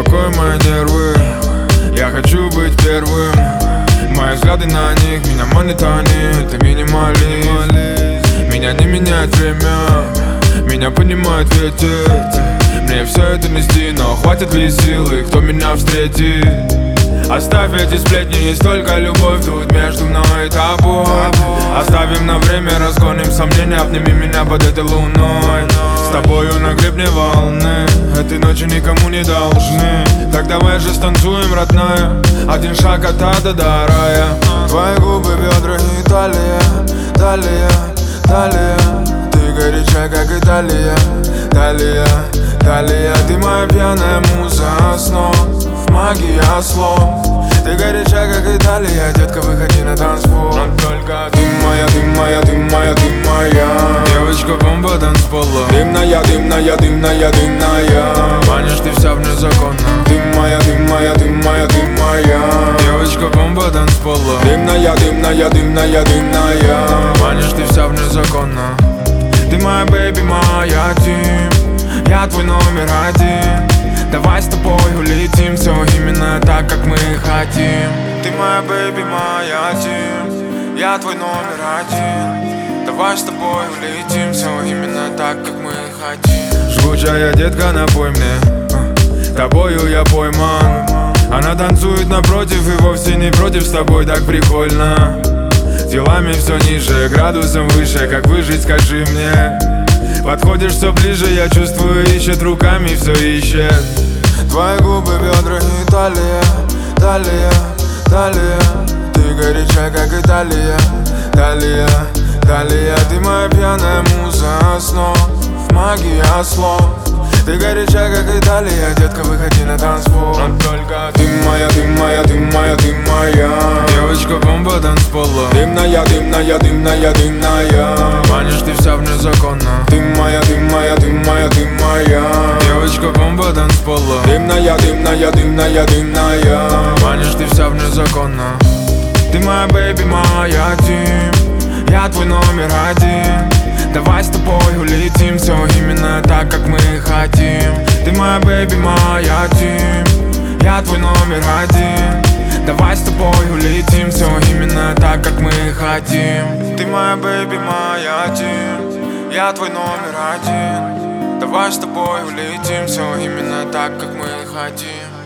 успокой мои нервы. Я хочу быть первым. Мои взгляды на них меня манит они. Это минимализм. Меня не меняет время, меня понимает ветер. Мне все это нести, но хватит ли силы, кто меня встретит? Оставь эти сплетни, есть только любовь тут между мной и тобой. Оставим на время, разгоним сомнения, обними меня под этой луной. С тобою на гребне волны, этой ночи никому не должны. Так давай же станцуем, родная, один шаг от ада до рая. Твои губы, бедра и талия, талия, талия. Ты горячая, как Италия, талия, талия. Ты моя пьяная муза снов, магия слов. Ты горячая, как Италия, детка, выходи на танцпол. Но только ты моя, ты моя, ты моя, ты моя. Девочка-бомба танцпола. Дымная, дымная, дымная, дымная. Манишь ты вся вне закона. Ты моя, ты моя, ты моя, ты моя. Девочка-бомба танцпола. Дымная, дымная, дымная, дымная. Манишь ты вся вне закона. Ты моя бэйби, моя тим. Я твой номер один. Давай с тобой улетим, все именно так, как мы хотим. Ты моя бэйби, моя тим. Я твой номер один. Давай с тобой улетим, все именно так, как мы хотим. Жгучая детка, напой мне, тобою я пойман. Она танцует напротив и вовсе не против, с тобой так прикольно. Делами все ниже, градусом выше, как выжить, скажи мне. Подходишь все ближе, я чувствую, ищет руками, все ищет. Твои губы, бедра и талия, талия, талия. Ты горячая, как Италия, талия, талия. Ты моя пьяная муза снов, магия слов. Ты горячая, как Италия, детка, выходи на танцпол. Но только ты моя, ты моя, ты моя, ты моя. Девочка-бомба танцпола. Дымная, дымная, дымная, дымная. Манишь ты вся вне закона. Ты моя, ты моя, ты моя, ты моя. Девочка-бомба танцпола. Дымная, дымная, дымная, дымная. Манишь ты вся вне закона. Ты моя бэйби, моя тим. Я твой номер один. Давай с тобой улетим, все именно так, как мы хотим. Ты моя бэйби, моя тим. Я твой номер один. Давай с тобой улетим, все именно так, как мы хотим. Ты моя бэйби, моя тим. Я твой номер один. Давай с тобой улетим, все именно так, как мы хотим.